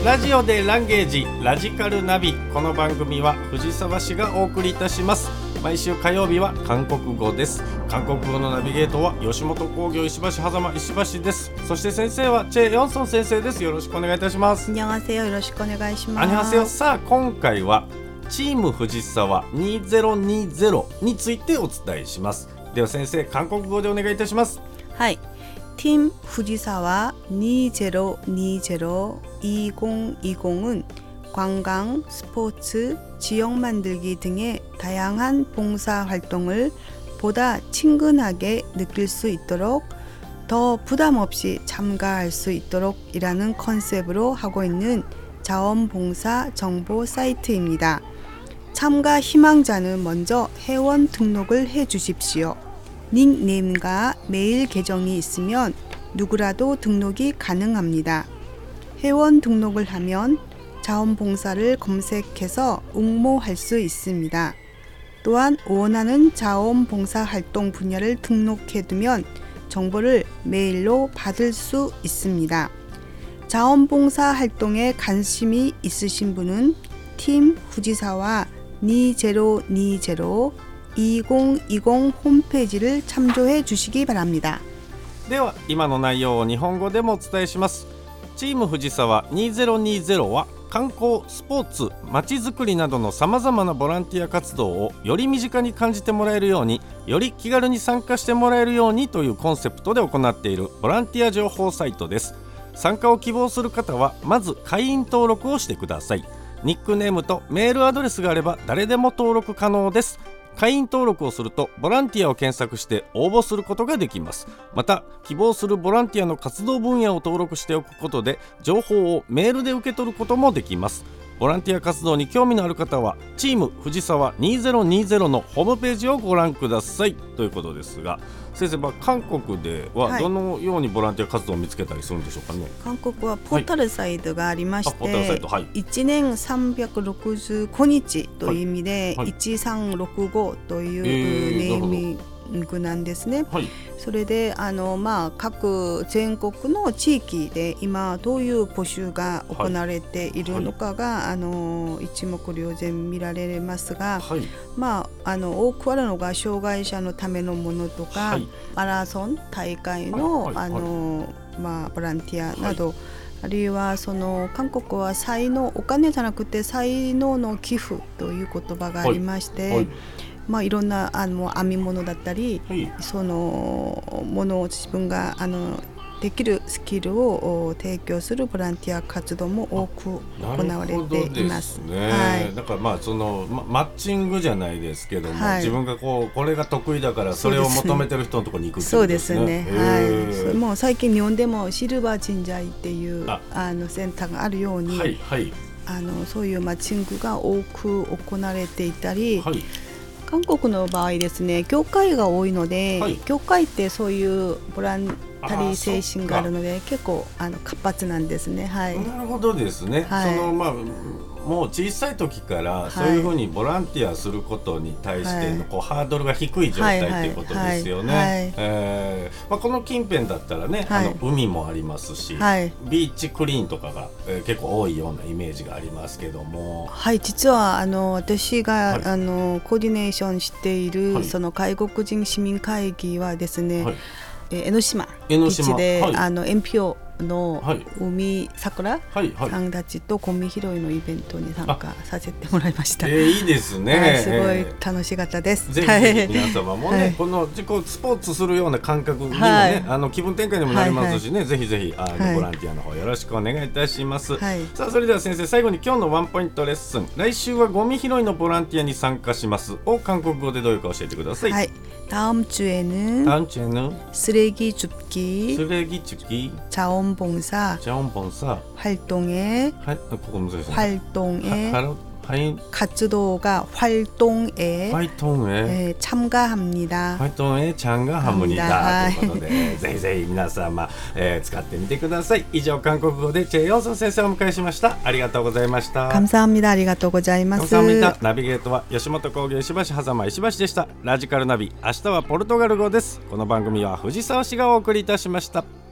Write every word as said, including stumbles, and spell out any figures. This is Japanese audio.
ラジオでランゲージラジカルナビ。この番組は藤沢市がお送りいたします。毎週火曜日は韓国語です。韓国語のナビゲートは吉本興業石橋狭間石橋です。そして先生はチェ・ヨンソン先生です。よろしくお願いいたします。 안녕하세요。よろしくお願いします。 안녕하세요。さあ今回はチーム藤沢にせんにじゅうについてお伝えします。では先生、韓国語でお願いいたします。 はい。팀 후지사와 이천이십 이천이십은 관광, 스포츠, 지역 만들기 등의 다양한 봉사 활동을 보다 친근하게 느낄 수 있도록 더 부담 없이 참가할 수 있도록 이라는 컨셉으로 하고 있는 자원봉사 정보 사이트입니다. 참가 희망자는 먼저 회원 등록을 해 주십시오. 닉네임과 메일 계정이 있으면 누구라도 등록이 가능합니다. 회원 등록을 하면 자원봉사를 검색해서 응모할 수 있습니다. 또한 원하는 자원봉사 활동 분야를 등록해두면 정보를 메일로 받을 수 있습니다. 자원봉사 활동에 관심이 있으신 분은 팀 후지사와 이천이십 이천이십 홈페이지를 참조해 주시기 바랍니다. では今の内容を日本語でもお伝えします。チーム藤沢にせんにじゅうは観光、スポーツ、まちづくりなどのさまざまなボランティア活動をより身近に感じてもらえるように、より気軽に参加してもらえるようにというコンセプトで行っているボランティア情報サイトです。参加を希望する方はまず会員登録をしてください。ニックネームとメールアドレスがあれば誰でも登録可能です。会員登録をするとボランティアを検索して応募することができます。また希望するボランティアの活動分野を登録しておくことで情報をメールで受け取ることもできます。ボランティア活動に興味のある方はチーム藤沢にせんにじゅうのホームページをご覧くださいということですが、先生、韓国ではどのようにボランティア活動を見つけたりするんでしょうかね。はい、 韓国はポータルサイトがありまして、 はい、はい、 いちねんさんびゃくろくじゅうごにちという意味で、はいはい、いちさんろくごというネーミングなんですね。はい、それであの、まあ、各全国の地域で今どういう募集が行われているのかが、はいはい、あの一目瞭然見られますが、はい、まあ、あの多くあるのが障害者のためのものとか、はい、マラソン大会の、はいはい、あのまあ、ボランティアなど、はい、あるいはその韓国は才能、お金じゃなくて才能の寄付という言葉がありまして、はいはい、まあ、いろんなあの編み物だったり、はい、そのものを自分があのできるスキルを提供するボランティア活動も多く行われています。 ね、はい、だからまあそのママッチングじゃないですけども、はい、自分がこうこれが得意だからそれを求めてる人のところに行くってことですね。 そうですね。はい。もう最近日本でもシルバー人材っていうああのセンターがあるように、はいはい、あのそういうマッチングが多く行われていたり。はい、韓国の場合ですね、教会が多いので、はい、教会ってそういうボランタリー精神があるので結構あの活発なんですね。はい、なるほどですね。はい、そのまあもう小さい時からそういうふうにボランティアすることに対してのこう、はい、ハードルが低い状態ということですよね。この近辺だったらね、はい、あの海もありますし、はい、ビーチクリーンとかが、えー、結構多いようなイメージがありますけども、 はい、実はあの私が、はい、あのコーディネーションしている、はい、その外国人市民会議はですね、はい、えー、江ノ島基地で、はい、あの エヌピーオー の海桜さんたちとゴミ拾いのイベントに参加させてもらいました。 えー、いいですね。 はい、すごい楽しかったです。 ぜひぜひ皆様もね、はい、この自己スポーツするような感覚にもね、はい、あの気分転換にもなりますしね、はいはい、ぜひぜひあの、はい、ボランティアの方よろしくお願いいたします。はい、さあそれでは先生、最後に今日のワンポイントレッスン、来週はゴミ拾いのボランティアに参加しますを韓国語でどういうか教えてください。はい、 다음주에는 다음주에는 쓰레기 줍기 쓰레기 줍기 자원봉사 자원봉사 활동에 할, 활동에 하인 活動が 활동에, 활동에 참가합니다. 활동에 참가합니다. ということで、ぜひぜひ皆様、えー、使ってみてください。以上、韓国語でチェ・ヨンソン先生をお迎えしました。ありがとうございました。 감사합니다。ありがとうございます。 감사합니다。ナビゲートは吉本興業石橋狭間石橋でした。ラジカルナビ、明日はポルトガル語です。この番組は藤沢市がお送りいたしました。